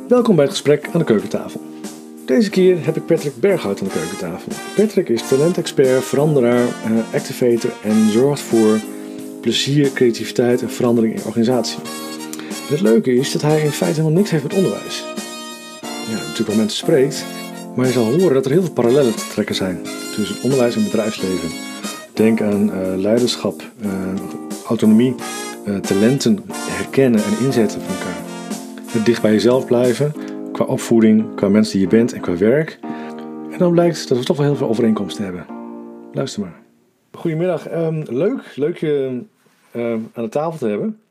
Welkom bij het gesprek aan de keukentafel. Deze keer heb ik Patrick Berghout aan de keukentafel. Patrick is talentexpert, veranderaar, activator en zorgt voor plezier, creativiteit en verandering in organisatie. En het leuke is dat hij in feite helemaal niks heeft met onderwijs. Ja, natuurlijk wel mensen spreekt, maar je zal horen dat er heel veel parallellen te trekken zijn tussen onderwijs en bedrijfsleven. Denk aan leiderschap, autonomie, talenten herkennen en inzetten van elkaar. Het dicht bij jezelf blijven, qua opvoeding, qua mensen die je bent en qua werk. En dan blijkt dat we toch wel heel veel overeenkomsten hebben. Luister maar. Goedemiddag, leuk je aan de tafel te hebben.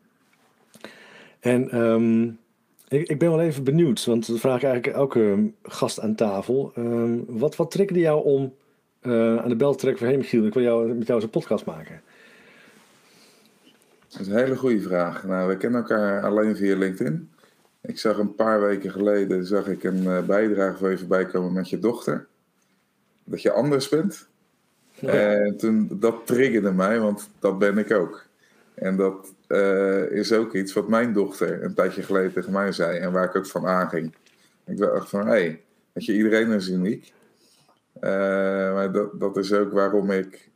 En ik ben wel even benieuwd, want dat vraag ik eigenlijk elke gast aan tafel. Wat triggerde jou om aan de bel te trekken van hey Michiel, ik wil met jou eens een podcast maken? Dat is een hele goede vraag. Nou, we kennen elkaar alleen via LinkedIn. Ik zag een paar weken geleden een bijdrage van je voorbij komen met je dochter. Dat je anders bent. Ja. En dat triggerde mij, want dat ben ik ook. En dat is ook iets wat mijn dochter een tijdje geleden tegen mij zei. En waar ik ook van aanging. Ik dacht van, hé, weet je, iedereen is uniek. Maar dat is ook waarom ik,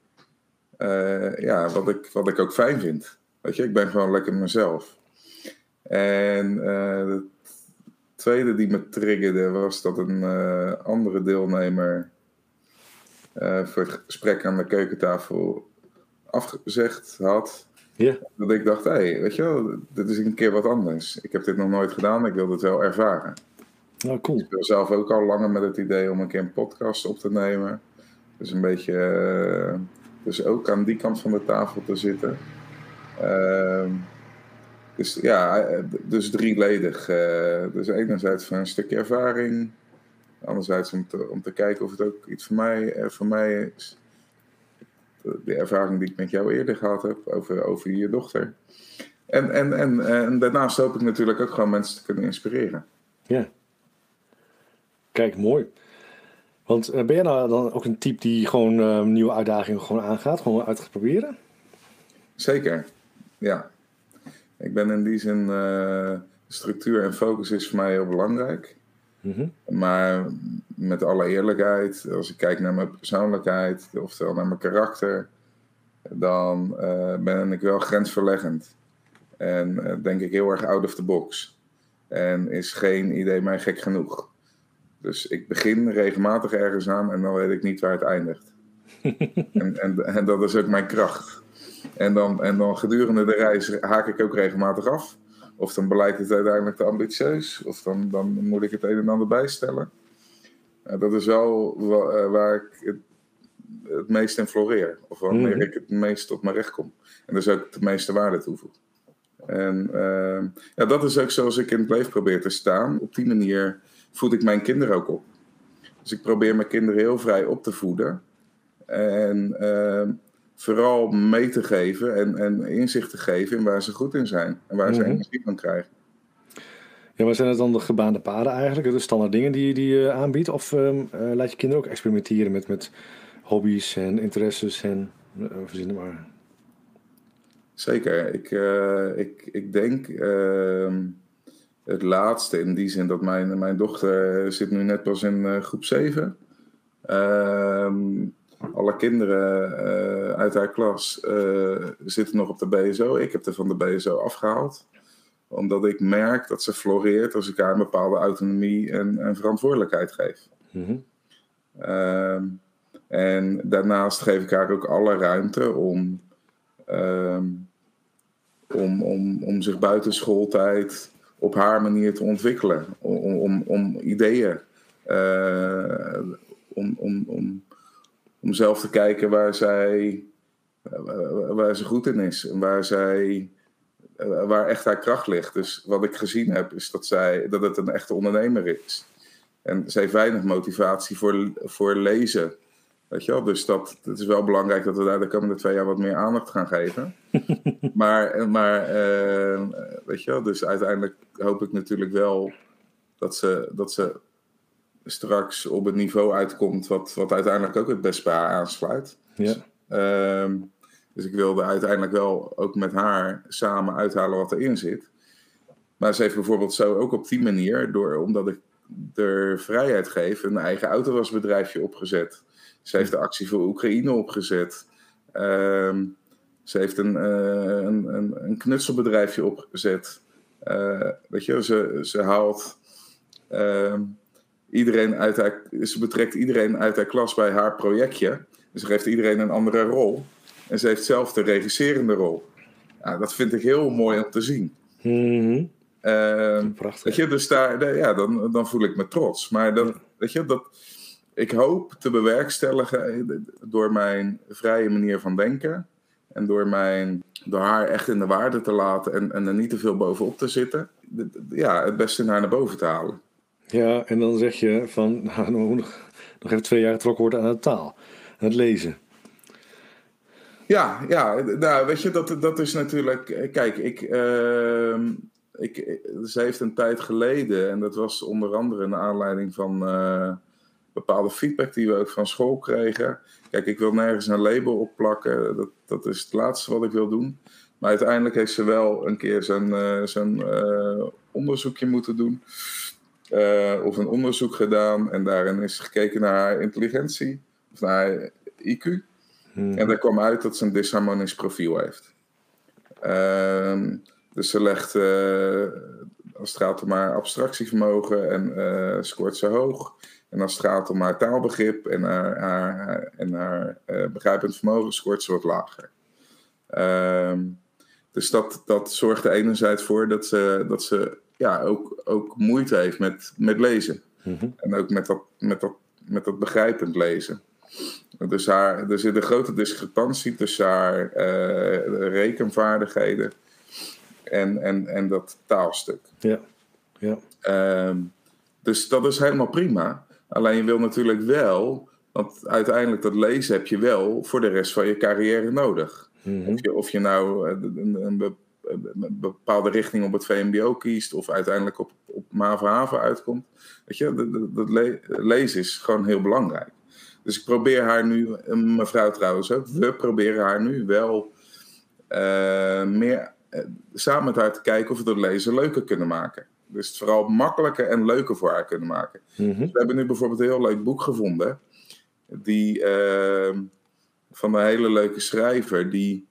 wat ik ook fijn vind. Weet je, ik ben gewoon lekker mezelf. En de tweede die me triggerde was dat een andere deelnemer voor het gesprek aan de keukentafel afgezegd had. Yeah. Dat ik dacht, weet je wel, dit is een keer wat anders. Ik heb dit nog nooit gedaan, ik wil dit wel ervaren. Oh, cool. Ik wil zelf ook al langer met het idee om een keer een podcast op te nemen. Dus een beetje, dus ook aan die kant van de tafel te zitten. Dus ja, dus drieledig. Dus enerzijds van een stukje ervaring. Anderzijds om te kijken of het ook iets voor mij is. De ervaring die ik met jou eerder gehad heb over je dochter. En daarnaast hoop ik natuurlijk ook gewoon mensen te kunnen inspireren. Ja. Kijk, mooi. Want ben jij nou dan ook een type die gewoon nieuwe uitdagingen gewoon aangaat? Gewoon uit gaat proberen? Zeker, ja. Ik ben in die zin, structuur en focus is voor mij heel belangrijk. Mm-hmm. Maar met alle eerlijkheid, als ik kijk naar mijn persoonlijkheid, oftewel naar mijn karakter, dan ben ik wel grensverleggend. En denk ik heel erg out of the box. En is geen idee mij gek genoeg. Dus ik begin regelmatig ergens aan en dan weet ik niet waar het eindigt. en dat is ook mijn kracht. En dan gedurende de reis haak ik ook regelmatig af. Of dan blijkt het uiteindelijk te ambitieus. Of dan moet ik het een en ander bijstellen. Dat is wel waar ik het meest in floreer. Of wanneer ik het meest op mijn recht kom. En dus ook de meeste waarde toevoeg. En dat is ook zoals ik in het leven probeer te staan. Op die manier voed ik mijn kinderen ook op. Dus ik probeer mijn kinderen heel vrij op te voeden. En vooral mee te geven en inzicht te geven in waar ze goed in zijn. En waar ze energie van krijgen. Ja, maar zijn het dan de gebaande paden eigenlijk? De standaard dingen die je aanbiedt? Of laat je kinderen ook experimenteren met hobby's en interesses en verzinnen maar? Zeker. Ik denk het laatste in die zin dat mijn dochter zit nu net pas in groep 7. Alle kinderen uit haar klas zitten nog op de BSO. Ik heb er van de BSO afgehaald. Omdat ik merk dat ze floreert als ik haar een bepaalde autonomie en verantwoordelijkheid geef. Mm-hmm. En daarnaast geef ik haar ook alle ruimte om zich buiten schooltijd op haar manier te ontwikkelen. Om ideeën. Om zelf te kijken waar ze goed in is. En waar echt haar kracht ligt. Dus wat ik gezien heb is dat het een echte ondernemer is. En ze heeft weinig motivatie voor lezen. Weet je wel? Dus het is wel belangrijk dat we daar de komende 2 jaar wat meer aandacht gaan geven. maar weet je wel, dus uiteindelijk hoop ik natuurlijk wel dat ze straks op het niveau uitkomt wat uiteindelijk ook het best bij haar aansluit. Ja. Dus ik wilde uiteindelijk wel ook met haar samen uithalen wat erin zit. Maar ze heeft bijvoorbeeld zo ook op die manier, omdat ik er vrijheid geef, een eigen autowasbedrijfje opgezet. Ze heeft de actie voor Oekraïne opgezet. Ze heeft een knutselbedrijfje opgezet. Weet je, ze haalt ze betrekt iedereen uit haar klas bij haar projectje. Dus ze geeft iedereen een andere rol. En ze heeft zelf de regisserende rol. Ja, dat vind ik heel mooi om te zien. Mm-hmm. Prachtig. Weet je, dus dan voel ik me trots. Maar weet je, ik hoop te bewerkstelligen door mijn vrije manier van denken. En door haar echt in de waarde te laten en er niet te veel bovenop te zitten. Het beste naar boven te halen. Ja, en dan zeg je van, nog even 2 jaar getrokken worden aan de taal. Aan het lezen. Ja, nou, weet je, dat is natuurlijk... Kijk, ze heeft een tijd geleden, en dat was onder andere naar aanleiding van bepaalde feedback die we ook van school kregen. Kijk, ik wil nergens een label opplakken, dat is het laatste wat ik wil doen. Maar uiteindelijk heeft ze wel een keer zo'n onderzoekje moeten doen. Of een onderzoek gedaan, en daarin is gekeken naar haar intelligentie, of naar haar IQ. En daar kwam uit dat ze een disharmonisch profiel heeft. Dus ze legt, als het gaat om haar abstractievermogen, en scoort ze hoog. En als het gaat om haar taalbegrip en haar begrijpend vermogen, scoort ze wat lager. Dus dat zorgt er enerzijds voor dat ze ook moeite heeft met lezen. Mm-hmm. En ook met dat begrijpend lezen. Dus er zit een grote discrepantie tussen haar rekenvaardigheden en dat taalstuk. Ja. Dus dat is helemaal prima. Alleen je wil natuurlijk wel, want uiteindelijk dat lezen heb je wel voor de rest van je carrière nodig. Mm-hmm. Of je nou een bepaalde richting op het VMBO kiest of uiteindelijk op MAVO-HAVO uitkomt. Weet je, dat lezen is gewoon heel belangrijk. Dus ik probeer haar nu, mevrouw trouwens ook, we proberen haar nu wel meer samen met haar te kijken of we dat lezen leuker kunnen maken. Dus het vooral makkelijker en leuker voor haar kunnen maken. Mm-hmm. Dus we hebben nu bijvoorbeeld een heel leuk boek gevonden. Van een hele leuke schrijver die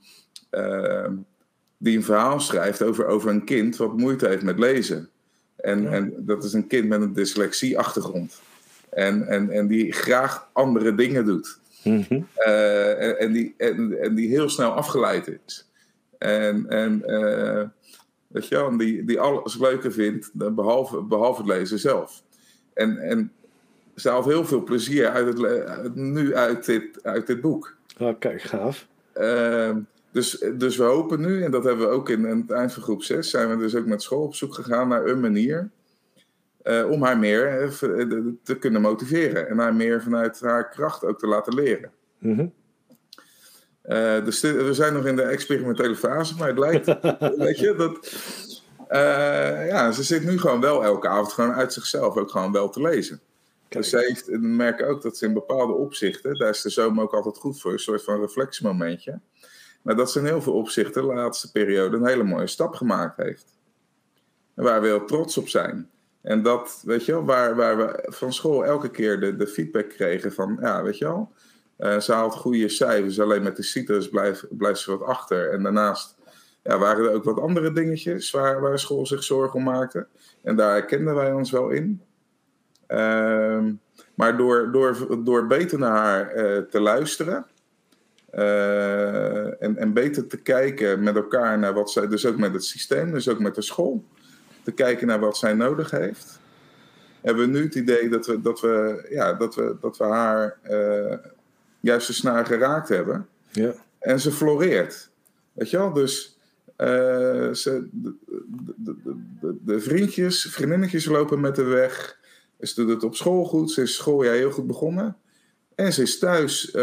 een verhaal schrijft over een kind wat moeite heeft met lezen. En dat is een kind met een dyslexie-achtergrond. En die graag andere dingen doet. Mm-hmm. En die heel snel afgeleid is. Weet je wel, die alles leuker vindt, behalve het lezen zelf. En ze haalt heel veel plezier uit dit boek. Oh, kijk, gaaf. Dus we hopen nu, en dat hebben we ook in het eind van groep 6... zijn we dus ook met school op zoek gegaan naar een manier om haar meer te kunnen motiveren. En haar meer vanuit haar kracht ook te laten leren. Mm-hmm. Dus we zijn nog in de experimentele fase, maar het lijkt, weet je, dat... ze zit nu gewoon wel elke avond gewoon uit zichzelf ook gewoon wel te lezen. Kijk. Dus ze merken ook dat ze in bepaalde opzichten, daar is de zomer ook altijd goed voor, een soort van reflectiemomentje. Maar dat ze in heel veel opzichten de laatste periode een hele mooie stap gemaakt heeft. En waar we heel trots op zijn. En dat, weet je wel, waar we van school elke keer de feedback kregen van, ja, weet je wel, ze haalt goede cijfers, alleen met de CITES blijft ze wat achter. En daarnaast waren er ook wat andere dingetjes waar school zich zorgen om maakte. En daar herkenden wij ons wel in. Maar door beter naar haar te luisteren en beter te kijken met elkaar naar wat zij, dus ook met het systeem, dus ook met de school, te kijken naar wat zij nodig heeft, hebben we nu het idee dat we haar juist de snaar geraakt hebben. Ja. En ze floreert. Weet je wel? Dus de vriendinnetjes lopen met de weg. Ze doet het op school goed. Ze is schooljaar heel goed begonnen. En ze is thuis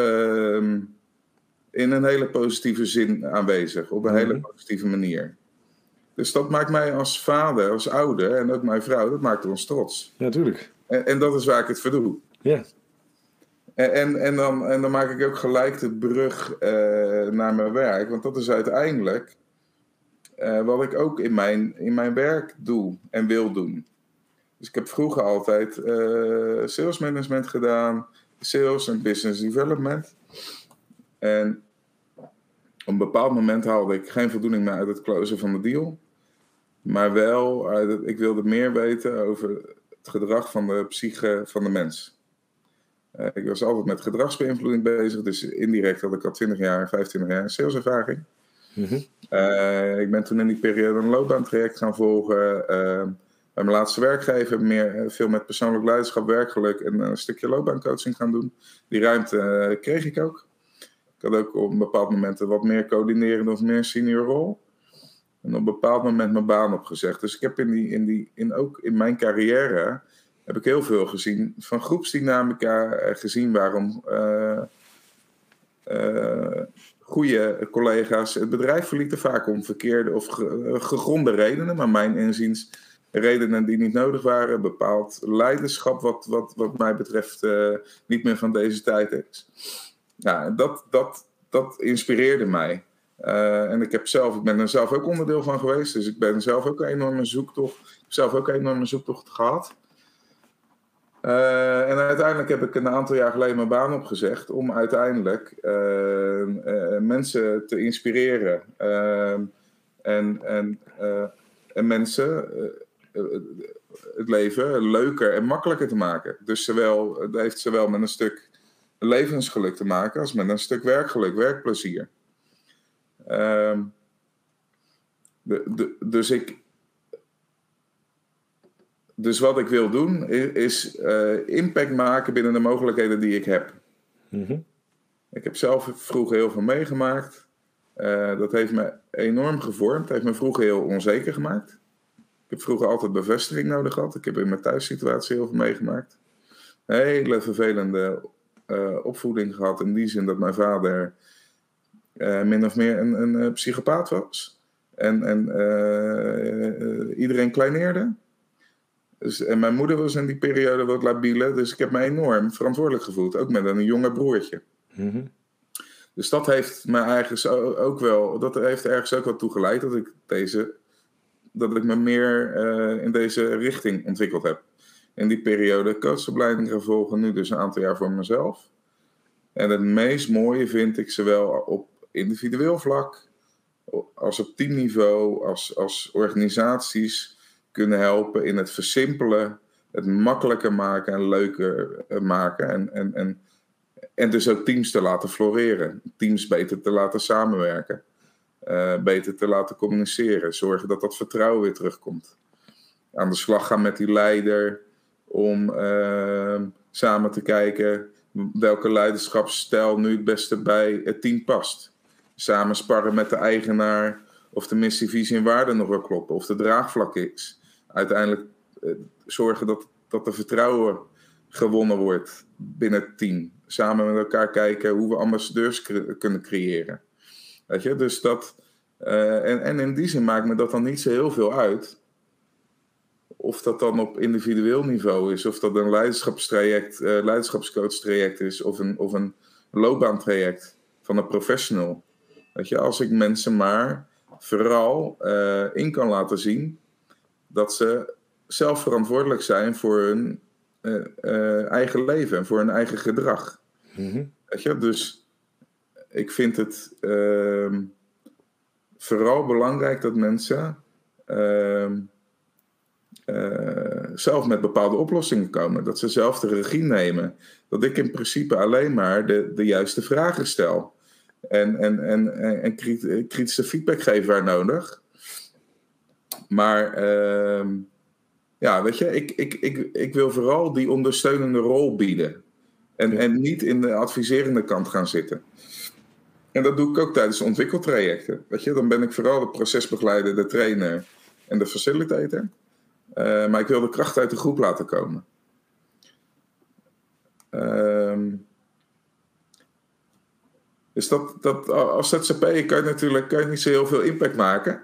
in een hele positieve zin aanwezig. Op een hele positieve manier. Dus dat maakt mij als vader, als ouder en ook mijn vrouw, dat maakt ons trots. Ja, natuurlijk. En dat is waar ik het voor doe. Ja. En dan maak ik ook gelijk de brug naar mijn werk. Want dat is uiteindelijk wat ik ook in mijn werk doe en wil doen. Dus ik heb vroeger altijd sales management gedaan, sales en business development. En op een bepaald moment haalde ik geen voldoening meer uit het closen van de deal. Maar wel, ik wilde meer weten over het gedrag van de psyche van de mens. Ik was altijd met gedragsbeïnvloeding bezig. Dus indirect had ik al 25 jaar saleservaring. Mm-hmm. Ik ben toen in die periode een loopbaantraject gaan volgen. Bij mijn laatste werkgever veel met persoonlijk leiderschap, werkgeluk en een stukje loopbaancoaching gaan doen. Die ruimte kreeg ik ook. Ik had ook op een bepaald moment een wat meer coördinerende of meer senior rol. En op een bepaald moment mijn baan opgezegd. Dus ik heb ook in mijn carrière heb ik heel veel gezien van groepsdynamica. Gezien waarom goede collega's het bedrijf verlieten. Vaak om verkeerde of gegronde redenen. Maar mijn inziens redenen die niet nodig waren. Bepaald leiderschap wat mij betreft niet meer van deze tijd is. Ja, dat inspireerde mij. En ik ben er zelf ook onderdeel van geweest. Dus ik ben zelf ook een enorme zoektocht gehad. En uiteindelijk heb ik een aantal jaar geleden mijn baan opgezegd. Om uiteindelijk mensen te inspireren. En mensen het leven leuker en makkelijker te maken. Dus het heeft zowel met een stuk levensgeluk te maken als met een stuk werkgeluk, werkplezier. Dus wat ik wil doen is impact maken binnen de mogelijkheden die ik heb. Mm-hmm. Ik heb zelf vroeger heel veel meegemaakt. Dat heeft me enorm gevormd. Het heeft me vroeger heel onzeker gemaakt. Ik heb vroeger altijd bevestiging nodig gehad. Ik heb in mijn thuissituatie heel veel meegemaakt. Een hele vervelende opvoeding gehad. In die zin dat mijn vader min of meer een psychopaat was. En iedereen kleineerde. Dus, en mijn moeder was in die periode wat labiele. Dus ik heb me enorm verantwoordelijk gevoeld. Ook met een jonger broertje. Mm-hmm. Dus dat heeft me ergens ook wel toe geleid dat ik me meer in deze richting ontwikkeld heb. In die periode coachopleiding gaan volgen, nu dus een aantal jaar voor mezelf. En het meest mooie vind ik zowel op individueel vlak als op teamniveau, als organisaties kunnen helpen in het versimpelen, het makkelijker maken en leuker maken. En dus ook teams te laten floreren. Teams beter te laten samenwerken. Beter te laten communiceren. Zorgen dat dat vertrouwen weer terugkomt. Aan de slag gaan met die leider. Om samen te kijken welke leiderschapsstijl nu het beste bij het team past. Samen sparren met de eigenaar. Of de missie, visie en waarden nog wel kloppen. Of de draagvlak is. Uiteindelijk zorgen dat er vertrouwen gewonnen wordt binnen het team. Samen met elkaar kijken hoe we ambassadeurs kunnen creëren. Weet je, dus dat. En in die zin maakt me dat dan niet zo heel veel uit. Of dat dan op individueel niveau is. Of dat een leiderschapscoach-traject is. Of een loopbaantraject van een professional. Weet je, als ik mensen maar vooral in kan laten zien dat ze zelf verantwoordelijk zijn voor hun eigen leven en voor hun eigen gedrag. Mm-hmm. Weet je, dus ik vind het vooral belangrijk dat mensen zelf met bepaalde oplossingen komen. Dat ze zelf de regie nemen. Dat ik in principe alleen maar de juiste vragen stel. En kritische feedback geef waar nodig. Maar ja, weet je, ik wil vooral die ondersteunende rol bieden. En niet in de adviserende kant gaan zitten. En dat doe ik ook tijdens ontwikkeltrajecten. Weet je, dan ben ik vooral de procesbegeleider, de trainer en de facilitator. Maar ik wil de kracht uit de groep laten komen. Dus dat als ZZP'er kan je niet zo heel veel impact maken.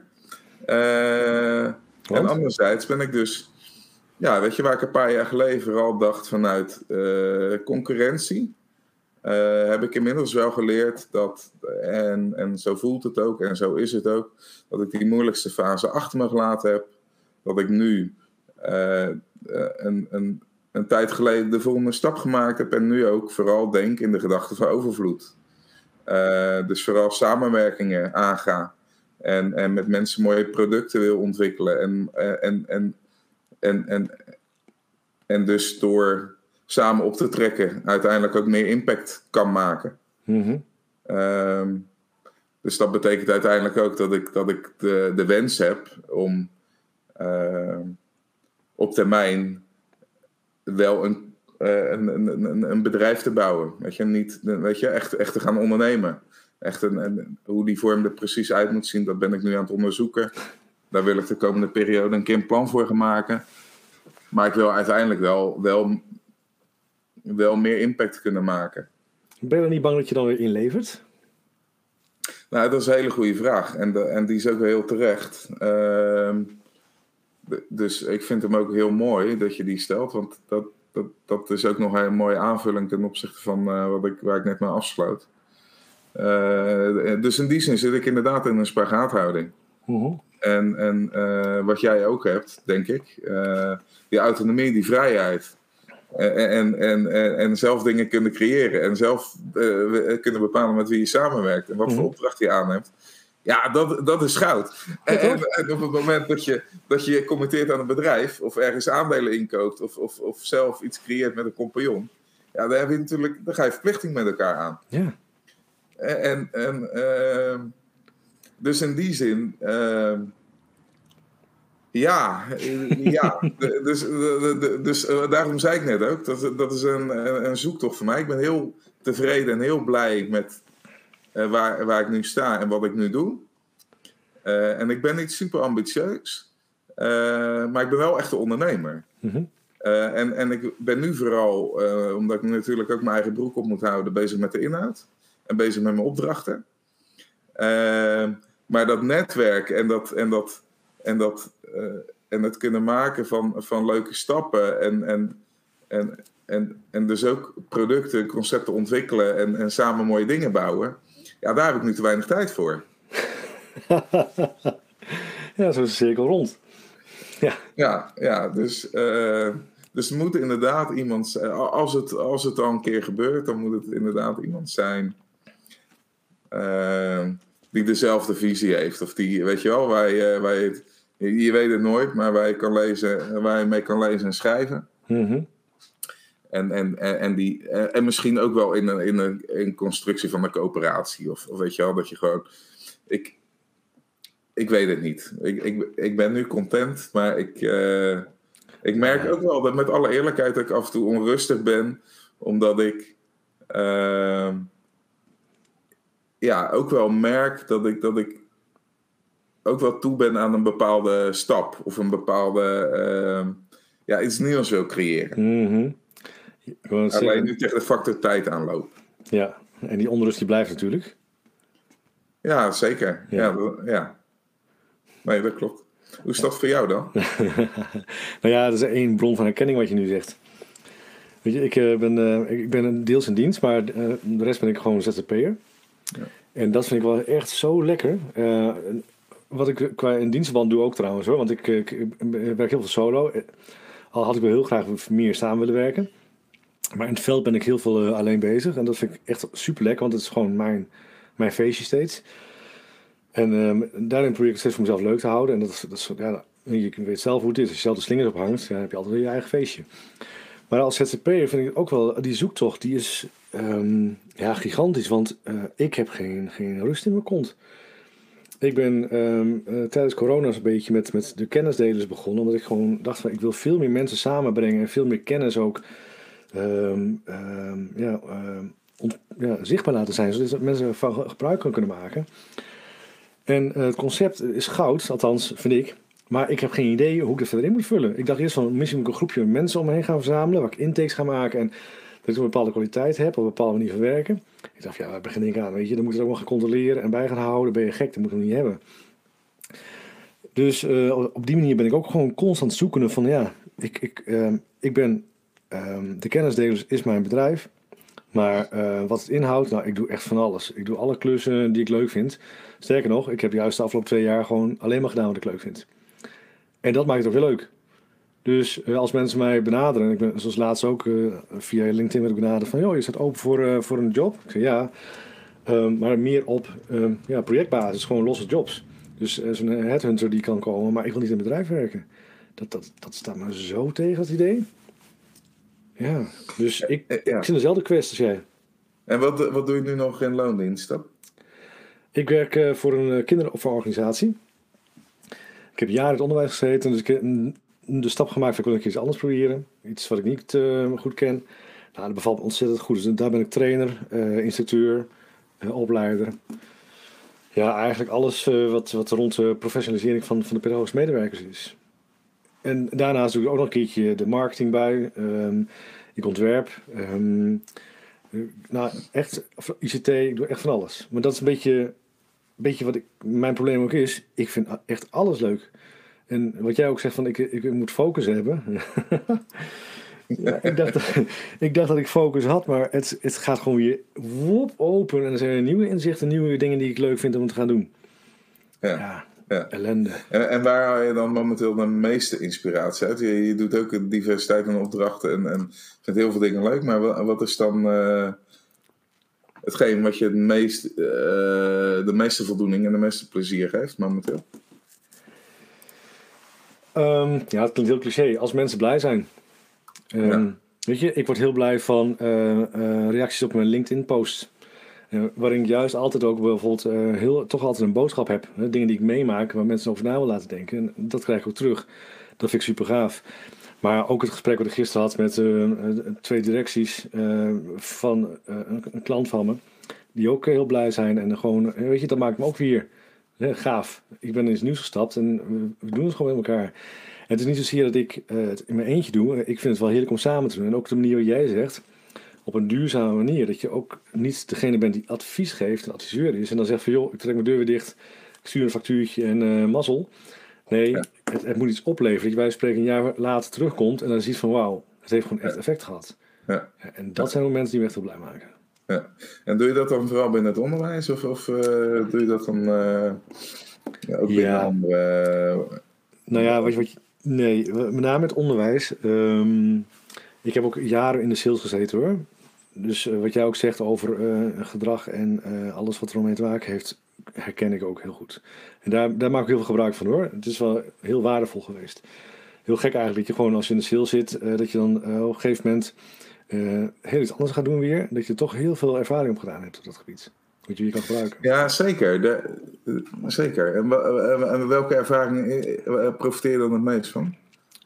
En anderzijds ben ik dus... Ja, weet je waar ik een paar jaar geleden vooral dacht vanuit concurrentie. heb ik inmiddels wel geleerd dat, en zo voelt het ook en zo is het ook, dat ik die moeilijkste fase achter me gelaten heb. Dat ik nu een tijd geleden de volgende stap gemaakt heb en nu ook vooral denk in de gedachte van overvloed. Dus vooral samenwerkingen aanga en met mensen mooie producten wil ontwikkelen en dus door samen op te trekken uiteindelijk ook meer impact kan maken. Mm-hmm. Dus dat betekent uiteindelijk ook dat ik de wens heb om op termijn wel een bedrijf te bouwen. Weet je, echt te gaan ondernemen. Echt hoe die vorm er precies uit moet zien, dat ben ik nu aan het onderzoeken. Daar wil ik de komende periode een keer een plan voor gaan maken. Maar ik wil uiteindelijk wel meer impact kunnen maken. Ben je dan niet bang dat je dan weer inlevert? Nou, dat is een hele goede vraag. En die is ook heel terecht. Dus ik vind hem ook heel mooi dat je die stelt. Want dat is ook nog een mooie aanvulling ten opzichte van waar ik net mee afsloot. Dus in die zin zit ik inderdaad in een spagaathouding. Uh-huh. En wat jij ook hebt, denk ik. Die autonomie, die vrijheid. En zelf dingen kunnen creëren. En zelf kunnen bepalen met wie je samenwerkt. En wat voor opdracht je aanneemt. Ja, dat is goud. En op het moment dat je committeert aan een bedrijf. Of ergens aandelen inkoopt. Of zelf iets creëert met een compagnon. Ja, dan ga je verplichting met elkaar aan. Ja. Dus in die zin... Dus daarom zei ik net ook, dat is een zoektocht voor mij. Ik ben heel tevreden en heel blij met waar ik nu sta en wat ik nu doe. En ik ben niet super ambitieus, maar ik ben wel echt een ondernemer. Mm-hmm. En ik ben nu vooral, omdat ik natuurlijk ook mijn eigen broek op moet houden, bezig met de inhoud en bezig met mijn opdrachten. Maar dat netwerk en het kunnen maken van leuke stappen en dus ook producten, concepten ontwikkelen en samen mooie dingen bouwen. Ja, daar heb ik nu te weinig tijd voor. Ja, zo is de cirkel rond. Ja, dus er moet inderdaad iemand, als het dan een keer gebeurt, dan moet het inderdaad iemand zijn die dezelfde visie heeft. Of die, weet je wel, je weet het nooit, maar waar je mee kan lezen en schrijven. Mm-hmm. En misschien ook wel in een constructie van een coöperatie. Of weet je wel, dat je gewoon... Ik weet het niet. Ik ben nu content, maar ik merk ook wel dat met alle eerlijkheid dat ik af en toe onrustig ben. Omdat ik ook wel merk dat ik ook wel toe ben aan een bepaalde stap. Of een bepaalde iets nieuws wil creëren. Mm-hmm. Alleen nu tegen de factor tijd aanloop. Ja, en die onrust die blijft natuurlijk. Ja, zeker. Ja. Nee, dat klopt. Hoe is dat voor jou dan? Nou ja, dat is één bron van herkenning wat je nu zegt. Weet je, ik ben deels in dienst, maar de rest ben ik gewoon ZZP'er. Ja. En dat vind ik wel echt zo lekker. Wat ik qua in dienstverband doe ook trouwens hoor. Want ik werk heel veel solo. Al had ik wel heel graag meer samen willen werken. Maar in het veld ben ik heel veel alleen bezig. En dat vind ik echt super lekker. Want het is gewoon mijn feestje steeds. En daarin probeer ik het steeds voor mezelf leuk te houden. En dat is je weet zelf hoe het is. Als je zelf de slingers ophangt, dan heb je altijd weer je eigen feestje. Maar als ZZP'er vind ik ook wel, die zoektocht, die is gigantisch. Want ik heb geen rust in mijn kont. Ik ben tijdens corona een beetje met de kennisdelers begonnen. Omdat ik gewoon dacht van, ik wil veel meer mensen samenbrengen. En veel meer kennis ook zichtbaar laten zijn. Zodat mensen van gebruik kunnen maken. En het concept is goud, althans vind ik. Maar ik heb geen idee hoe ik dat verder in moet vullen. Ik dacht eerst van, misschien moet ik een groepje mensen om me heen gaan verzamelen. Waar ik intakes ga maken. En dat ik een bepaalde kwaliteit heb. Op een bepaalde manier verwerken. Ik dacht, daar begin ik aan. Weet je, dan moet je het ook nog gaan controleren en bij gaan houden. Ben je gek, dat moet ik nog niet hebben. Dus op die manier ben ik ook gewoon constant zoekende van, ik ben... de kennisdelers is mijn bedrijf. Maar wat het inhoudt, nou, ik doe echt van alles. Ik doe alle klussen die ik leuk vind. Sterker nog, ik heb juist de afgelopen 2 jaar gewoon alleen maar gedaan wat ik leuk vind. En dat maakt het ook heel leuk. Dus als mensen mij benaderen, ik ben zoals laatst ook via LinkedIn werd ik benaderd van, joh, je staat open voor een job? Ik zeg ja, maar meer op projectbasis, gewoon losse jobs. Dus zo'n headhunter die kan komen, maar ik wil niet in een bedrijf werken. Dat staat me zo tegen, dat idee. Ja, dus ik zit in dezelfde quest als jij. En wat doe je nu nog in loondienst dan? Ik werk voor een kinderopvangorganisatie. Ik heb jaren in het onderwijs gezeten, dus ik heb de stap gemaakt van ik wil een keer iets anders proberen. Iets wat ik niet goed ken. Nou, dat bevalt me ontzettend goed. Dus daar ben ik trainer, instructeur, opleider. Ja, eigenlijk alles wat rond de professionalisering van de pedagogische medewerkers is. En daarnaast doe ik ook nog een keertje de marketing bij. Ik ontwerp. Nou, echt ICT, ik doe echt van alles. Maar dat is een beetje wat mijn probleem ook is. Ik vind echt alles leuk. En wat jij ook zegt van ik moet focus hebben. Ja, ik dacht dat ik focus had, maar het gaat gewoon weer open. En er zijn nieuwe inzichten, nieuwe dingen die ik leuk vind om te gaan doen. Ja. Ellende. En waar haal je dan momenteel de meeste inspiratie uit? Je doet ook een diversiteit van opdrachten en vindt heel veel dingen leuk. Maar wat is dan hetgeen wat je de meeste voldoening en de meeste plezier geeft momenteel? Ja, het klinkt heel cliché. Als mensen blij zijn. Weet je, ik word heel blij van reacties op mijn LinkedIn-post. Waarin ik juist altijd ook bijvoorbeeld toch altijd een boodschap heb. Dingen die ik meemaak waar mensen over na wil laten denken. En dat krijg ik ook terug. Dat vind ik super gaaf. Maar ook het gesprek wat ik gisteren had met 2 directies van een klant van me. Die ook heel blij zijn. En gewoon, weet je, dat maakt me ook weer gaaf. Ik ben in iets nieuws gestapt en we doen het gewoon met elkaar. En het is niet zozeer dat ik het in mijn eentje doe. Ik vind het wel heerlijk om samen te doen. En ook de manier wat jij zegt, op een duurzame manier. Dat je ook niet degene bent die advies geeft, een adviseur is. En dan zegt van, joh, ik trek mijn deur weer dicht. Ik stuur een factuurtje en mazzel. Nee, het moet iets opleveren. Dat je bij spreken een jaar later terugkomt en dan ziet van, wauw, het heeft gewoon echt effect gehad. Ja. En dat zijn momenten die me echt heel blij maken. Ja. En doe je dat dan vooral binnen het onderwijs? Of doe je dat dan ook binnen andere... Nou ja, nee, met name het onderwijs. Ik heb ook jaren in de sales gezeten hoor. Dus wat jij ook zegt over gedrag en alles wat er omheen te maken heeft, herken ik ook heel goed. En daar maak ik heel veel gebruik van hoor. Het is wel heel waardevol geweest. Heel gek eigenlijk dat je gewoon als je in de sales zit, dat je dan op een gegeven moment heel iets anders gaat doen weer. Dat je toch heel veel ervaring op gedaan hebt op dat gebied. Wat je kan gebruiken. Ja, zeker. Zeker. En welke ervaring profiteer je dan het meest van?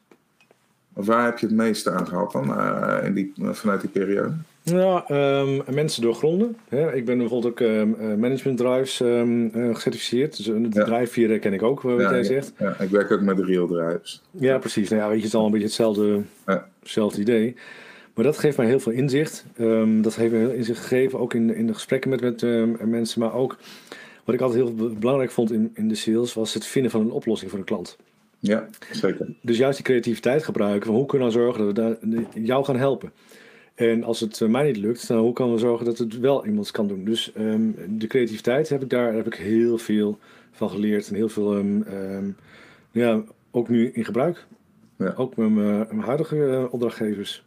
Of waar heb je het meeste aan gehad dan vanuit die periode? Nou, mensen doorgronden. Ik ben bijvoorbeeld ook management drives gecertificeerd. Dus de drijfveer ken ik ook, wat jij zegt. Ja, ik werk ook met de real drives. Ja, precies. Nou ja, weet je, het is allemaal een beetje hetzelfde idee. Maar dat geeft mij heel veel inzicht. Dat heeft me heel inzicht gegeven, ook in de gesprekken met mensen. Maar ook, wat ik altijd heel belangrijk vond in de sales, was het vinden van een oplossing voor een klant. Ja, zeker. Dus juist die creativiteit gebruiken. Van hoe kunnen we nou zorgen dat we jou gaan helpen? En als het mij niet lukt, dan hoe kunnen we zorgen dat het wel iemand kan doen? Dus de creativiteit heb ik heel veel van geleerd. En heel veel ook nu in gebruik. Ja. Ook met mijn huidige opdrachtgevers.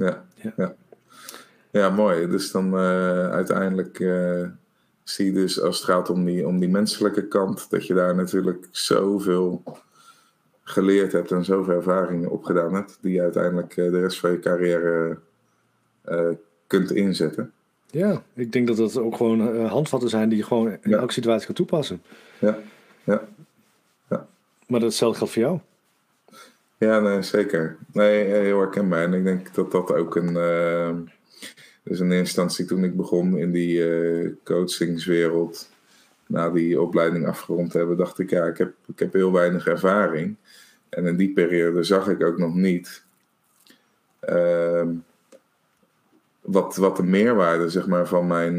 Ja, mooi. Dus dan uiteindelijk zie je dus als het gaat om die menselijke kant, dat je daar natuurlijk zoveel geleerd hebt en zoveel ervaringen opgedaan hebt, die je uiteindelijk de rest van je carrière kunt inzetten. Ja, ik denk dat dat ook gewoon handvatten zijn die je gewoon in elke situatie kan toepassen. Ja. Maar datzelfde geldt voor jou. Ja, nee, zeker. Nee, heel herkenbaar. En ik denk dat dat ook dus in eerste instantie toen ik begon in die coachingswereld, na die opleiding afgerond te hebben, dacht ik, ik heb heel weinig ervaring. En in die periode zag ik ook nog niet wat de meerwaarde, zeg maar, van mijn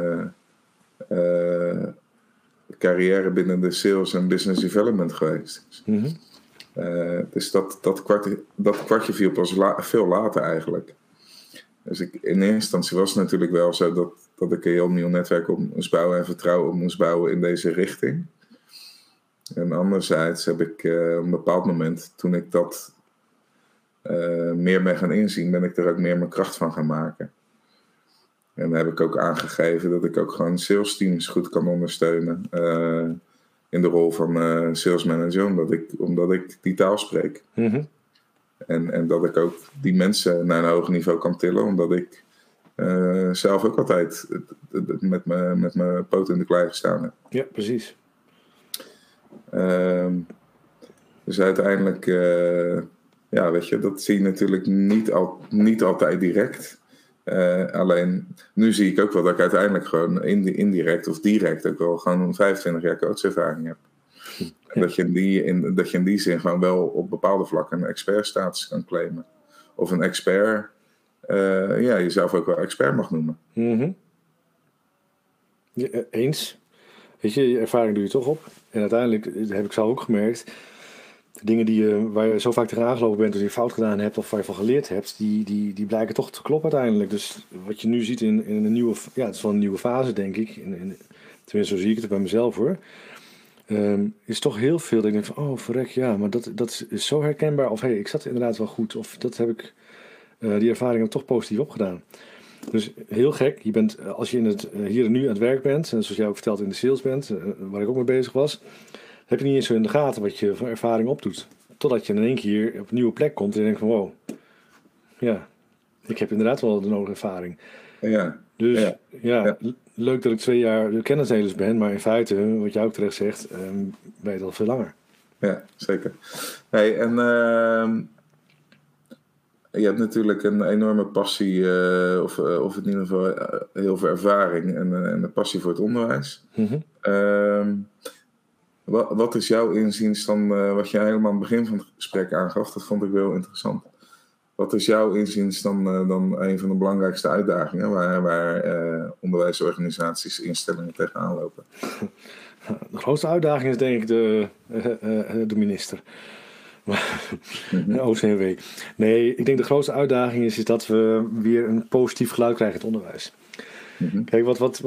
carrière binnen de sales en business development geweest is. Mm-hmm. Dus dat kwartje viel pas veel later eigenlijk. Dus in eerste instantie was het natuurlijk wel zo dat ik een heel nieuw netwerk op moest bouwen en vertrouwen op moest bouwen in deze richting. En anderzijds heb ik op een bepaald moment, toen ik dat meer ben gaan inzien, ben ik er ook meer mijn kracht van gaan maken. En dan heb ik ook aangegeven dat ik ook gewoon sales teams goed kan ondersteunen. In de rol van sales manager, omdat ik die taal spreek. Mm-hmm. En dat ik ook die mensen naar een hoger niveau kan tillen, omdat ik zelf ook altijd met mijn poten in de klei gestaan heb. Ja, precies. Dus uiteindelijk, weet je, dat zie je natuurlijk niet altijd direct. Alleen, nu zie ik ook wel dat ik uiteindelijk gewoon indirect of direct ook wel gewoon 25 jaar coachervaring heb. En dat je in die zin gewoon wel op bepaalde vlakken een expertstatus kan claimen. Of een expert, jezelf ook wel expert mag noemen. Mm-hmm. Ja, eens. Weet je ervaring doe je toch op. En uiteindelijk, dat heb ik zelf ook gemerkt, dingen waar je zo vaak tegenaan gelopen bent, of je fout gedaan hebt, of waar je van geleerd hebt, die blijken toch te kloppen uiteindelijk. Dus wat je nu ziet in een nieuwe, het is wel een nieuwe fase, denk ik. Tenminste, zo zie ik het bij mezelf hoor. Is toch heel veel dat ik denk van, oh verrek, ja, maar dat is zo herkenbaar. Of ik zat inderdaad wel goed. Of dat heb ik, die ervaring heb ik toch positief opgedaan. Dus heel gek, je bent, als je in het hier en nu aan het werk bent, en zoals jij ook vertelt in de sales bent, waar ik ook mee bezig was, heb je niet eens zo in de gaten wat je van ervaring opdoet. Totdat je in één keer op een nieuwe plek komt en je denkt van wow, ja, ik heb inderdaad wel de nodige ervaring. Ja. Dus leuk dat ik 2 jaar de kennisdelers ben, maar in feite, wat jij ook terecht zegt, ben je het al veel langer. Ja, zeker. Hey, en je hebt natuurlijk een enorme passie, of in ieder geval heel veel ervaring en een passie voor het onderwijs. Mm-hmm. Wat is jouw inziens dan, wat je helemaal aan het begin van het gesprek aangaf, dat vond ik wel interessant. Wat is jouw inziens dan een van de belangrijkste uitdagingen waar onderwijsorganisaties, instellingen tegenaan lopen? De grootste uitdaging is denk ik de minister. OCMW. Nee, ik denk de grootste uitdaging is dat we weer een positief geluid krijgen in het onderwijs. Mm-hmm. Kijk,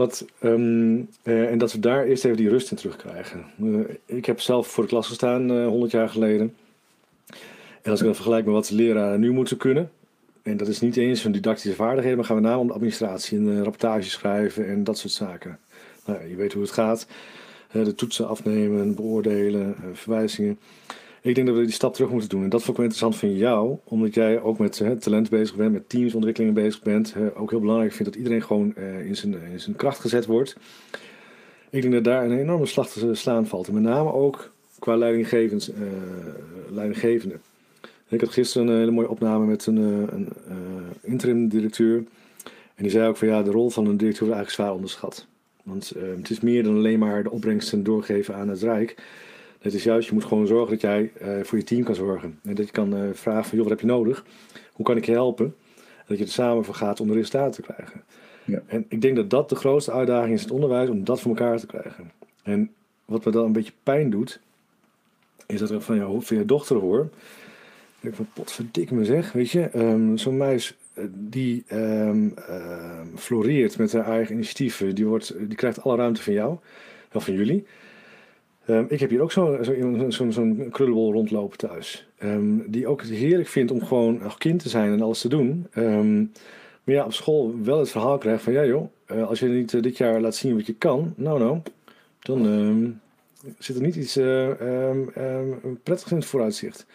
en dat we daar eerst even die rust in terugkrijgen. Ik heb zelf voor de klas gestaan 100 jaar geleden. En als ik dan vergelijk met wat de leraren nu moeten kunnen, en dat is niet eens hun didactische vaardigheden, maar gaan we namelijk om de administratie en rapportage schrijven en dat soort zaken. Nou, je weet hoe het gaat. De toetsen afnemen, beoordelen, verwijzingen. Ik denk dat we die stap terug moeten doen. En dat vond ik wel interessant van jou, omdat jij ook met talent bezig bent, met teamsontwikkelingen bezig bent. Ook heel belangrijk vindt dat iedereen gewoon in zijn kracht gezet wordt. Ik denk dat daar een enorme slag te slaan valt. En met name ook qua leidinggevende. Ik had gisteren een hele mooie opname met een interim directeur. En die zei ook van de rol van een directeur wordt eigenlijk zwaar onderschat. Want het is meer dan alleen maar de opbrengsten doorgeven aan het Rijk. Het is juist, je moet gewoon zorgen dat jij voor je team kan zorgen. En dat je kan vragen van, wat heb je nodig? Hoe kan ik je helpen? En dat je er samen voor gaat om de resultaten te krijgen. Ja. En ik denk dat de grootste uitdaging is in het onderwijs, om dat voor elkaar te krijgen. En wat me dan een beetje pijn doet, is dat ik van je dochter hoor. Ik van, potverdikke me zeg, weet je. Zo'n meis die floreert met haar eigen initiatieven. Die krijgt alle ruimte van jou. Wel van jullie. Ik heb hier ook zo'n krullenbol rondlopen thuis. Die ook het heerlijk vindt om gewoon nog kind te zijn en alles te doen. Maar op school wel het verhaal krijgt van... als je niet dit jaar laat zien wat je kan... dan zit er niet iets prettigs in het vooruitzicht.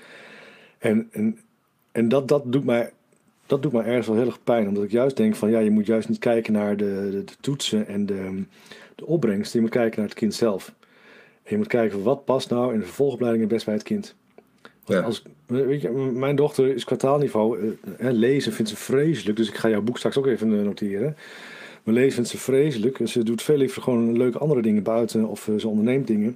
En dat doet mij ergens wel heel erg pijn. Omdat ik juist denk van... je moet juist niet kijken naar de toetsen en de opbrengst. Je moet kijken naar het kind zelf. En je moet kijken van wat past nou in de vervolgopleiding het best bij het kind. Want mijn dochter is qua taalniveau... lezen vindt ze vreselijk. Dus ik ga jouw boek straks ook even noteren. Maar lezen vindt ze vreselijk. Ze doet veel liever gewoon leuke andere dingen buiten. Of ze onderneemt dingen.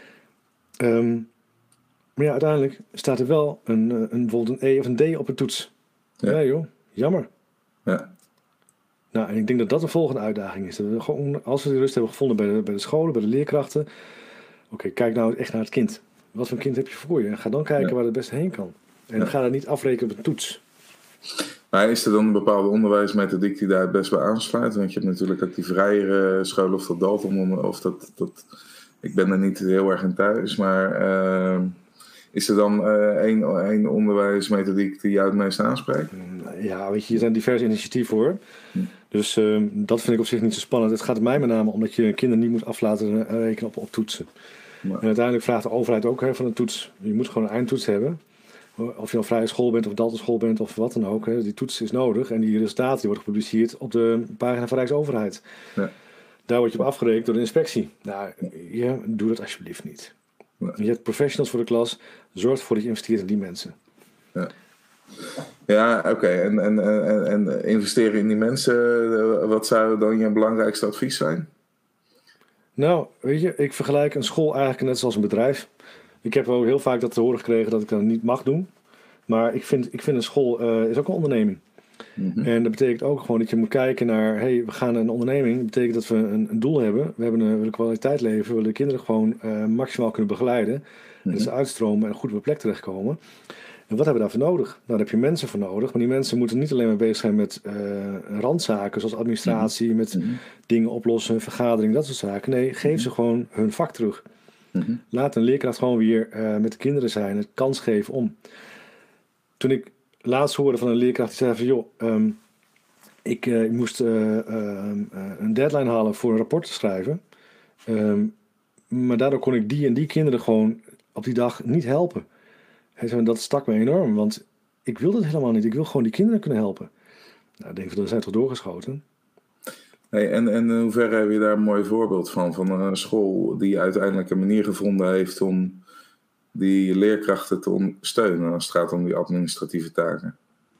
Maar uiteindelijk staat er wel bijvoorbeeld een E of een D op een toets. Ja jammer. Ja. Nou, en ik denk dat dat de volgende uitdaging is. Dat we gewoon, als we die rust hebben gevonden bij de scholen, bij de leerkrachten. Oké, kijk nou echt naar het kind. Wat voor kind heb je voor je? En ga dan kijken waar het beste heen kan. En ga dat niet afrekenen op een toets. Maar is er dan een bepaalde onderwijsmethodiek die daar best bij aansluit? Want je hebt natuurlijk ook die vrijere scholen of dat Dalton, of dat ik ben er niet heel erg in thuis, maar is er dan één onderwijsmethodiek die jou het meest aanspreekt? Ja, weet je, er zijn diverse initiatieven hoor. Dus dat vind ik op zich niet zo spannend. Het gaat er mij met name om dat je kinderen niet moet af laten rekenen op toetsen. En uiteindelijk vraagt de overheid ook van een toets. Je moet gewoon een eindtoets hebben. Of je nou vrije school bent of Dalton school bent of wat dan ook. Die toets is nodig en die resultaten die worden gepubliceerd op de pagina van Rijksoverheid. Ja. Daar word je op afgerekend door de inspectie. Nou, doe dat alsjeblieft niet. Ja. Je hebt professionals voor de klas. Zorg ervoor dat je investeert in die mensen. Ja, oké. En investeren in die mensen, wat zou dan je belangrijkste advies zijn? Nou, weet je, ik vergelijk een school eigenlijk net zoals een bedrijf. Ik heb ook heel vaak dat te horen gekregen dat ik dat niet mag doen. Maar ik vind een school is ook een onderneming. Mm-hmm. En dat betekent ook gewoon dat je moet kijken naar... we gaan een onderneming. Dat betekent dat we een doel hebben. We willen kwaliteit leveren. We willen de kinderen gewoon maximaal kunnen begeleiden. Mm-hmm. En dat ze uitstromen en goed op een plek terechtkomen. En wat hebben we daarvoor nodig? Nou, daar heb je mensen voor nodig. Maar die mensen moeten niet alleen maar bezig zijn met randzaken... zoals administratie, met dingen oplossen, vergadering, dat soort zaken. Nee, geef ze gewoon hun vak terug. Mm-hmm. Laat een leerkracht gewoon weer met de kinderen zijn, het kans geven om. Toen ik laatst hoorde van een leerkracht die zei van... joh, ik moest een deadline halen voor een rapport te schrijven. Maar daardoor kon ik die en die kinderen gewoon op die dag niet helpen. Hij zei, dat stak me enorm, want ik wil dat helemaal niet. Ik wil gewoon die kinderen kunnen helpen. Nou, ik denk, dan zijn toch doorgeschoten. Hey, en in hoeverre heb je daar een mooi voorbeeld van een school die uiteindelijk een manier gevonden heeft om die leerkrachten te ondersteunen als het gaat om die administratieve taken?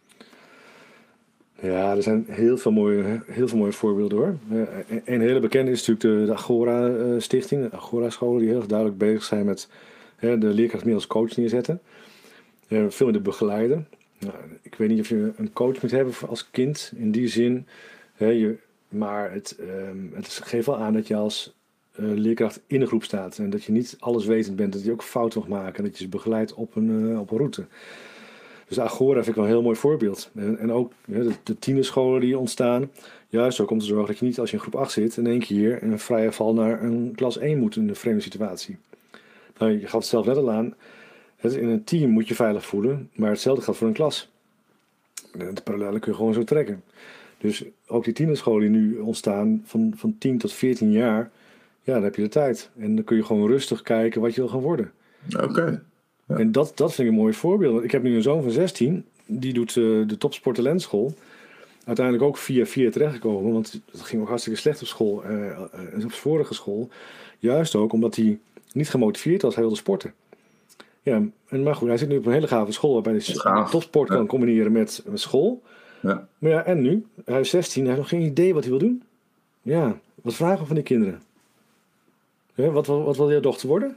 Ja, er zijn heel veel mooie voorbeelden hoor. Een hele bekende is natuurlijk de Agora-stichting, de Agora-scholen die heel erg duidelijk bezig zijn met de leerkracht meer als coach neerzetten. Veel met de begeleider. Nou, ik weet niet of je een coach moet hebben als kind in die zin. Maar het geeft wel aan dat je als leerkracht in een groep staat. En dat je niet alleswetend bent. Dat je ook fouten mag maken. En dat je ze begeleidt op een route. Dus Agora vind ik wel een heel mooi voorbeeld. En ook de tienerscholen die ontstaan. Juist ook om te zorgen dat je niet als je in groep 8 zit... in één keer een vrije val naar een klas 1 moet in een vreemde situatie. Nou, je gaf het zelf net al aan. In een team moet je veilig voelen. Maar hetzelfde geldt voor een klas. De parallellen kun je gewoon zo trekken. Dus ook die tienerscholen die nu ontstaan van 10 tot 14 jaar, ja, dan heb je de tijd. En dan kun je gewoon rustig kijken wat je wil gaan worden. Oké. Ja. En dat vind ik een mooi voorbeeld. Ik heb nu een zoon van 16, die doet de topsport talentschool. Uiteindelijk ook via terechtgekomen, want het ging ook hartstikke slecht op school. Op zijn vorige school. Juist ook omdat hij niet gemotiveerd was, hij wilde sporten. Ja, maar goed, hij zit nu op een hele gave school waarbij hij topsport kan combineren met school. Ja. Maar ja, en nu? Hij is 16, hij heeft nog geen idee wat hij wil doen. Ja, wat vragen we van die kinderen? Ja, wat wil jouw dochter worden?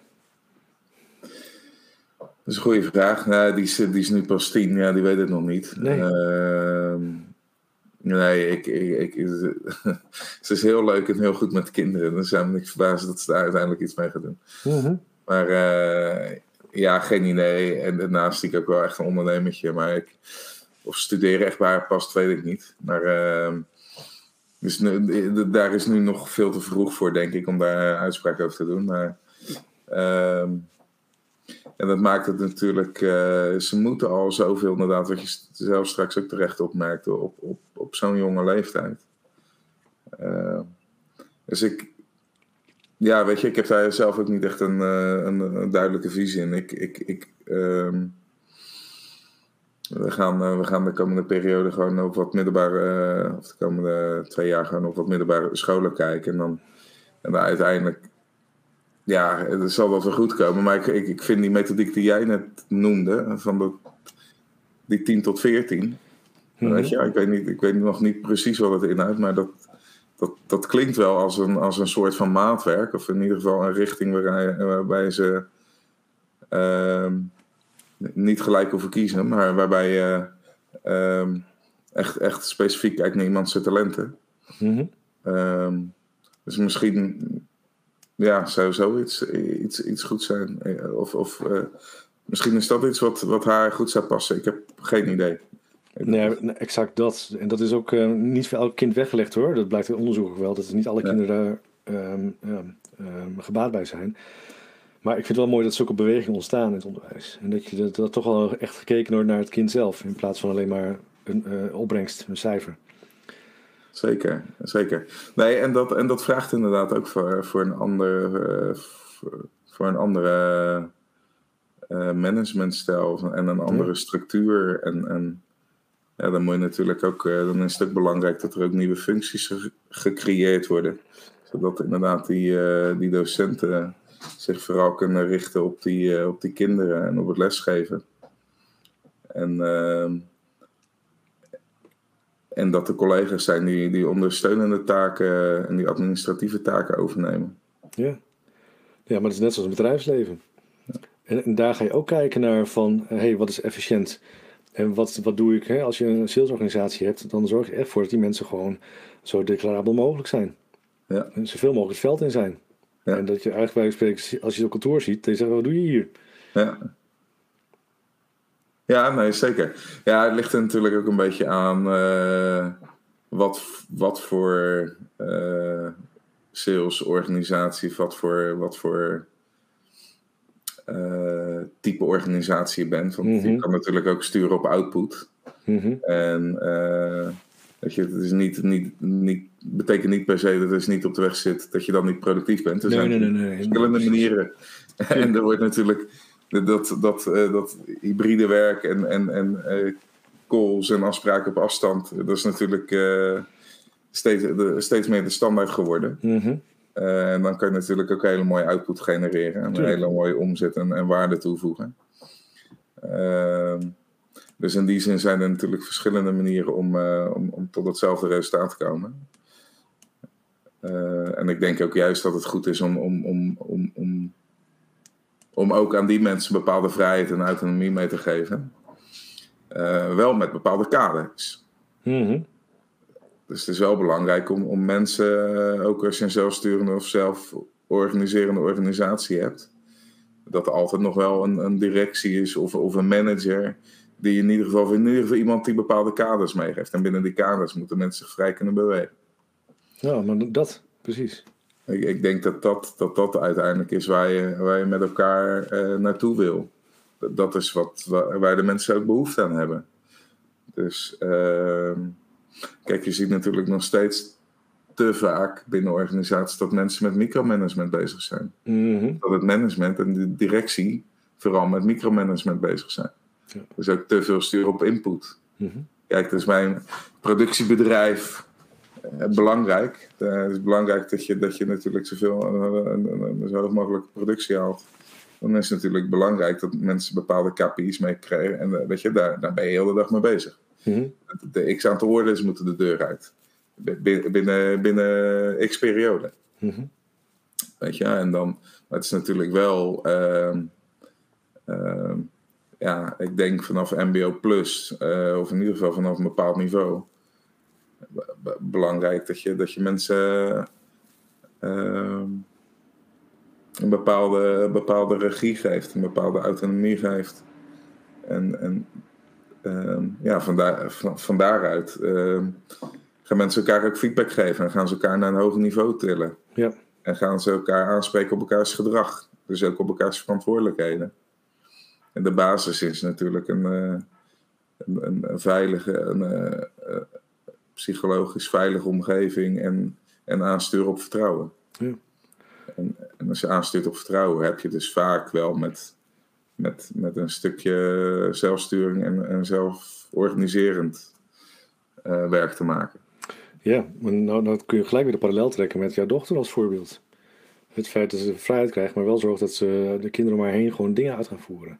Dat is een goede vraag. Nou, die is nu pas 10, ja, die weet het nog niet. Nee. Ze is heel leuk en heel goed met kinderen. Dan zijn we niet verbaasd dat ze daar uiteindelijk iets mee gaat doen. Mm-hmm. Maar ja, geen idee. En daarnaast zie ik ook wel echt een ondernemertje. Maar of studeren echt bij haar past, weet ik niet. Maar dus daar is nu nog veel te vroeg voor, denk ik, om daar uitspraak over te doen. Maar en dat maakt het natuurlijk... ze moeten al zoveel, inderdaad, wat je zelf straks ook terecht opmerkte, op zo'n jonge leeftijd. Dus ja, weet je, ik heb daar zelf ook niet echt een duidelijke visie in. We gaan de komende periode gewoon op wat middelbare... of de komende 2 jaar gewoon op wat middelbare scholen kijken. En dan uiteindelijk... Ja, het zal wel weer goed komen. Maar ik vind die methodiek die jij net noemde... van die 10 tot 14... Mm-hmm. Weet je, ik weet nog niet precies wat het inhoudt... maar dat klinkt wel als een soort van maatwerk. Of in ieder geval een richting waarbij ze... niet gelijk hoeven kiezen, maar waarbij je echt specifiek kijkt naar iemands talenten. Mm-hmm. Dus misschien zou zoiets iets goed zijn. Of misschien is dat iets wat haar goed zou passen. Ik heb geen idee. Nee, exact dat. En dat is ook niet voor elk kind weggelegd hoor. Dat blijkt uit onderzoek ook wel. Dat niet alle kinderen daar gebaat bij zijn. Maar ik vind het wel mooi dat zulke bewegingen ontstaan in het onderwijs. En dat je dat toch wel echt gekeken wordt naar het kind zelf. In plaats van alleen maar een opbrengst, een cijfer. Zeker, zeker. Nee, en dat vraagt inderdaad ook voor een andere managementstijl en een andere structuur. En ja, dan moet je natuurlijk ook, dan is het ook belangrijk dat er ook nieuwe functies gecreëerd worden. Zodat inderdaad die docenten zich vooral kunnen richten op die kinderen en op het lesgeven. En dat er collega's zijn die ondersteunende taken en die administratieve taken overnemen. Ja, maar dat is net zoals het bedrijfsleven. Ja. En daar ga je ook kijken naar van, wat is efficiënt? En wat doe ik? Als je een salesorganisatie hebt, dan zorg je echt voor dat die mensen gewoon zo declarabel mogelijk zijn. Ja. En zoveel mogelijk het veld in zijn. Ja. En dat je eigenlijk bij spreken, als je het op kantoor ziet, dan zeg je, wat doe je hier? Ja. Ja, nee, zeker. Ja, het ligt er natuurlijk ook een beetje aan wat voor salesorganisatie, wat voor type organisatie je bent. Want je kan natuurlijk ook sturen op output. En weet je, het is niet betekent niet per se dat het niet op de weg zit dat je dan niet productief bent. Er zijn verschillende manieren. En er wordt natuurlijk dat hybride werk en calls en afspraken op afstand, dat is natuurlijk steeds meer de standaard geworden. En dan kan je natuurlijk ook hele mooie output genereren en een hele mooie omzet en waarde toevoegen. Dus in die zin zijn er natuurlijk verschillende manieren om tot hetzelfde resultaat te komen. En ik denk ook juist dat het goed is om ook aan die mensen bepaalde vrijheid en autonomie mee te geven. Wel met bepaalde kaders. Dus het is wel belangrijk om mensen, ook als je een zelfsturende of zelforganiserende organisatie hebt, dat er altijd nog wel een directie is of een manager die in ieder geval iemand die bepaalde kaders meegeeft. En binnen die kaders moeten mensen zich vrij kunnen bewegen. Ja, maar dat, precies. Ik denk dat uiteindelijk is waar je met elkaar naartoe wil. Dat is waar de mensen ook behoefte aan hebben. Dus kijk, je ziet natuurlijk nog steeds te vaak binnen organisaties dat mensen met micromanagement bezig zijn. Dat het management en de directie vooral met micromanagement bezig zijn. Ja. Dus ook te veel sturen op input. Kijk, dus bij een productiebedrijf belangrijk. Het is belangrijk dat je natuurlijk zo hoog mogelijk productie haalt. Dan is het natuurlijk belangrijk dat mensen bepaalde KPI's meekrijgen. En weet je, daar ben je de hele dag mee bezig. De x aantal orders moeten de deur uit. Binnen x periode. Weet je, en dan... Maar het is natuurlijk wel... ik denk vanaf MBO plus... of in ieder geval vanaf een bepaald niveau... belangrijk dat je mensen... een bepaalde regie geeft. Een bepaalde autonomie geeft. En van daaruit gaan mensen elkaar ook feedback geven. En gaan ze elkaar naar een hoger niveau tillen. Ja. En gaan ze elkaar aanspreken op elkaars gedrag. Dus ook op elkaars verantwoordelijkheden. En de basis is natuurlijk een veilige, psychologisch veilige omgeving en aansturen op vertrouwen. Ja. En als je aanstuurt op vertrouwen, heb je dus vaak wel met een stukje zelfsturing en zelforganiserend werk te maken. Ja, maar nou kun je gelijk weer de parallel trekken met jouw dochter als voorbeeld. Het feit dat ze vrijheid krijgt, maar wel zorgt dat ze de kinderen om haar heen gewoon dingen uit gaan voeren.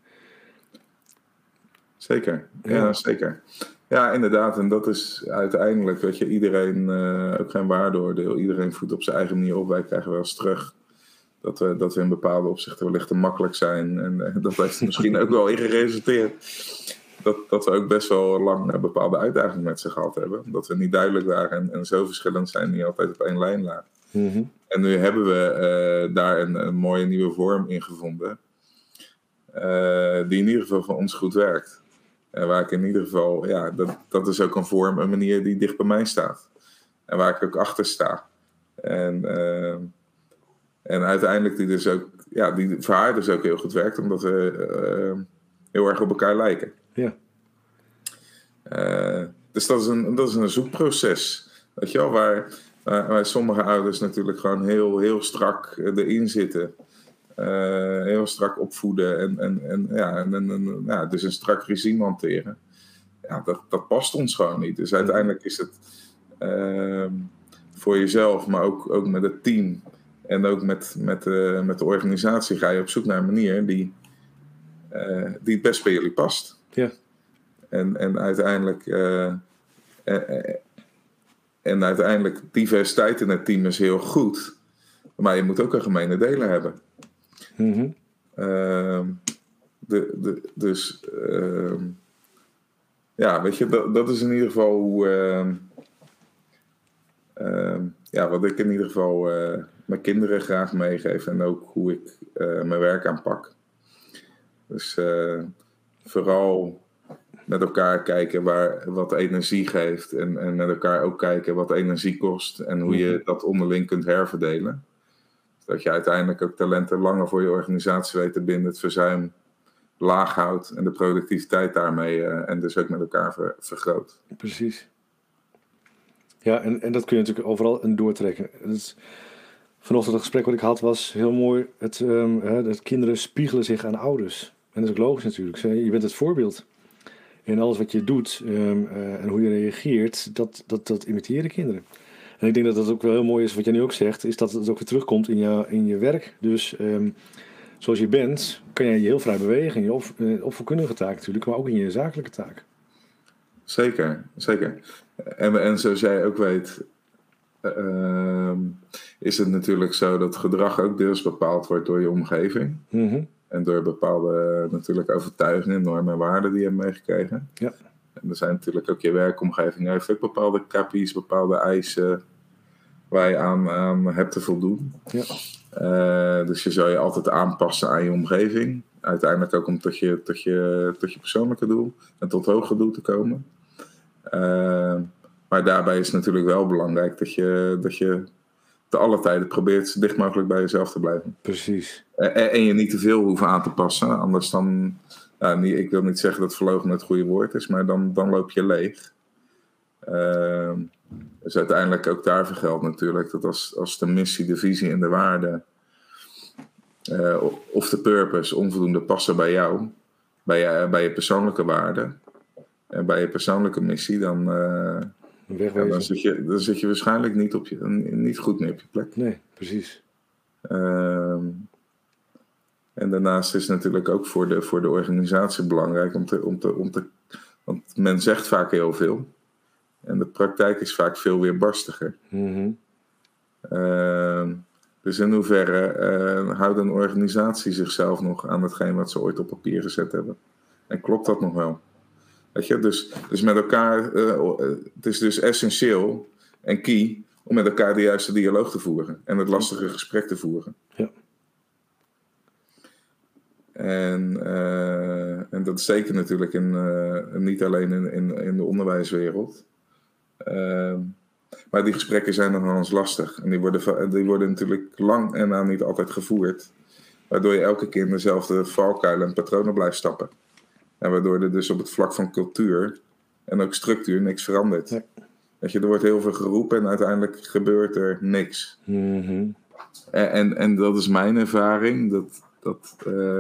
Zeker, ja zeker. Ja, inderdaad. En dat is uiteindelijk, weet je, iedereen, ook geen waardeoordeel. Iedereen voedt op zijn eigen manier op. Wij krijgen wel eens terug dat we in bepaalde opzichten wellicht te makkelijk zijn. En dat heeft misschien ook wel in geresulteerd dat we ook best wel lang bepaalde uitdagingen met ze gehad hebben. Dat we niet duidelijk waren en zo verschillend zijn, niet altijd op één lijn lagen. En nu hebben we daar een mooie nieuwe vorm in gevonden. Die in ieder geval voor ons goed werkt. En waar ik in ieder geval, dat is ook een manier die dicht bij mij staat. En waar ik ook achter sta. En uiteindelijk die voor haar dus ook heel goed werkt, omdat we heel erg op elkaar lijken. Ja. Dus dat is een zoekproces. Weet je wel, waar sommige ouders natuurlijk gewoon heel, heel strak erin zitten. Heel strak opvoeden en dus een strak regime hanteren. Ja, dat past ons gewoon niet. Dus uiteindelijk is het voor jezelf, maar ook met het team en ook met de organisatie ga je op zoek naar een manier die het best bij jullie past. Ja. En uiteindelijk diversiteit in het team is heel goed, maar je moet ook een gemene deler hebben. Mm-hmm. Weet je, dat is in ieder geval hoe wat ik in ieder geval mijn kinderen graag meegeef en ook hoe ik mijn werk aanpak. Dus vooral met elkaar kijken wat energie geeft en met elkaar ook kijken wat energie kost en hoe je dat onderling kunt herverdelen. Dat je uiteindelijk ook talenten langer voor je organisatie weet te binden, het verzuim laag houdt en de productiviteit daarmee en dus ook met elkaar vergroot. Precies. Ja, en dat kun je natuurlijk overal in doortrekken. Vanochtend het gesprek wat ik had was heel mooi. Dat kinderen spiegelen zich aan ouders. En dat is ook logisch natuurlijk. Je bent het voorbeeld. En alles wat je doet en hoe je reageert, dat imiteren kinderen. En ik denk dat dat ook wel heel mooi is, wat jij nu ook zegt, is dat het ook weer terugkomt in je werk. Dus zoals je bent, kan je heel vrij bewegen in je opvoedkundige taak natuurlijk, maar ook in je zakelijke taak. Zeker, zeker. En zoals jij ook weet, is het natuurlijk zo dat gedrag ook deels bepaald wordt door je omgeving. Mm-hmm. En door bepaalde natuurlijk overtuigingen, normen en waarden die je hebt meegekregen. Ja. En er zijn natuurlijk ook je werkomgeving heeft ook bepaalde KPI's, bepaalde eisen waar je aan hebt te voldoen. Ja. Dus je zou je altijd aanpassen aan je omgeving. Uiteindelijk ook om tot je persoonlijke doel en tot hoger doel te komen. Maar daarbij is het natuurlijk wel belangrijk dat je te alle tijden probeert zo dicht mogelijk bij jezelf te blijven. Precies. En je niet te veel hoeven aan te passen. Anders dan... ik wil niet zeggen dat verloochenen het goede woord is, maar dan loop je leeg. Dus uiteindelijk ook daarvoor geldt natuurlijk dat als de missie, de visie en de waarde of de purpose onvoldoende passen bij jou, bij je persoonlijke waarde en bij je persoonlijke missie, dan zit je waarschijnlijk niet goed meer op je plek. Nee, precies. En daarnaast is het natuurlijk ook voor de organisatie belangrijk want men zegt vaak heel veel. En de praktijk is vaak veel weerbarstiger. Mm-hmm. Dus in hoeverre houdt een organisatie zichzelf nog aan hetgeen wat ze ooit op papier gezet hebben? En klopt dat nog wel? Weet je, dus met elkaar, het is dus essentieel en key om met elkaar de juiste dialoog te voeren. En het lastige gesprek te voeren. Ja. En dat is zeker natuurlijk niet alleen in de onderwijswereld. Maar die gesprekken zijn nog wel eens lastig. En die worden natuurlijk lang en aan niet altijd gevoerd. Waardoor je elke keer in dezelfde valkuilen en patronen blijft stappen. En waardoor er dus op het vlak van cultuur en ook structuur niks verandert. Ja. Weet je, er wordt heel veel geroepen en uiteindelijk gebeurt er niks. Mm-hmm. En dat is mijn ervaring. Dat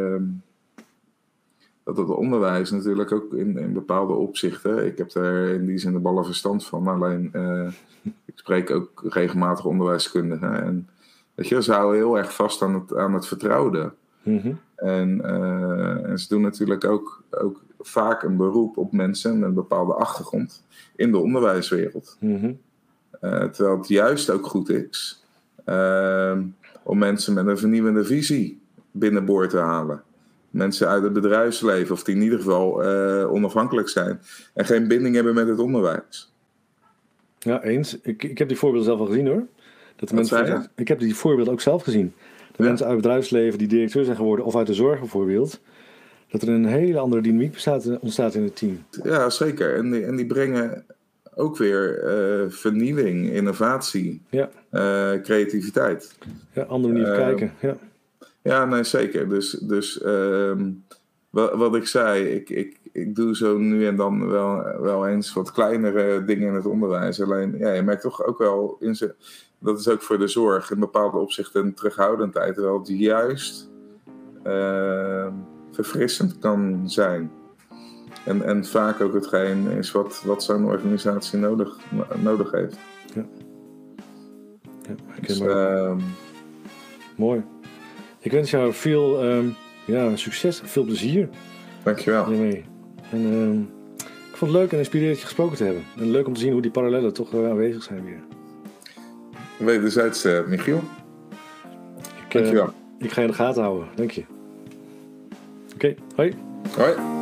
het onderwijs natuurlijk ook in bepaalde opzichten... Ik heb daar in die zin de ballen verstand van. Alleen, ik spreek ook regelmatig onderwijskundigen. En weet je, ze houden heel erg vast aan het vertrouwde. Mm-hmm. En ze doen natuurlijk ook vaak een beroep op mensen met een bepaalde achtergrond in de onderwijswereld. Mm-hmm. Terwijl het juist ook goed is om mensen met een vernieuwende visie binnenboord te halen. Mensen uit het bedrijfsleven, of die in ieder geval onafhankelijk zijn en geen binding hebben met het onderwijs. Ja, eens. Ik heb die voorbeelden zelf al gezien hoor. Ik heb die voorbeelden ook zelf gezien. De mensen uit het bedrijfsleven die directeur zijn geworden, of uit de zorg bijvoorbeeld. Dat er een hele andere dynamiek ontstaat in het team. Ja, zeker. En die brengen ook weer vernieuwing, innovatie, creativiteit. Ja, andere manier kijken. Ja. Ja, nee, zeker. Dus wat ik zei, ik doe zo nu en dan wel eens wat kleinere dingen in het onderwijs. Alleen, ja, je merkt toch ook wel, dat is ook voor de zorg in bepaalde opzichten een terughoudendheid. Terwijl het juist verfrissend kan zijn. En vaak ook hetgeen is wat zo'n organisatie nodig heeft. Ja. Ja, mooi. Ik wens jou veel succes, veel plezier. Dankjewel. Hiermee. En ik vond het leuk en inspirerend je gesproken te hebben. En leuk om te zien hoe die parallellen toch aanwezig zijn weer. Wederzijds, Michiel. Dankjewel. Ik ga je in de gaten houden. Dank je. Oké, hoi. Hoi.